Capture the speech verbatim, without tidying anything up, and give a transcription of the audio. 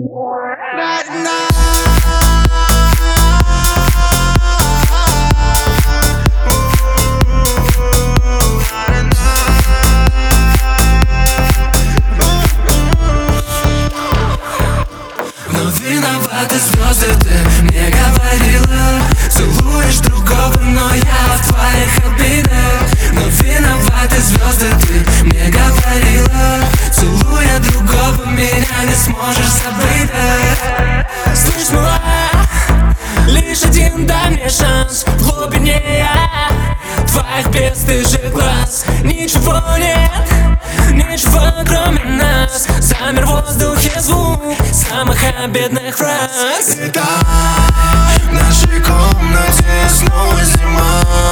Но виноваты звезды, ты мне говорила. Целуешь другого, но я в твоих обидах. Но виноваты звезды, ты мне говорила. Целуя другого, меня не сможешь забыть. Слышь, мала, лишь один дай мне шанс. В глубине я твоих бесстыжих глаз. Ничего нет, ничего кроме нас. Замер в воздухе звук самых обидных фраз. Итак, в нашей комнате снова зима.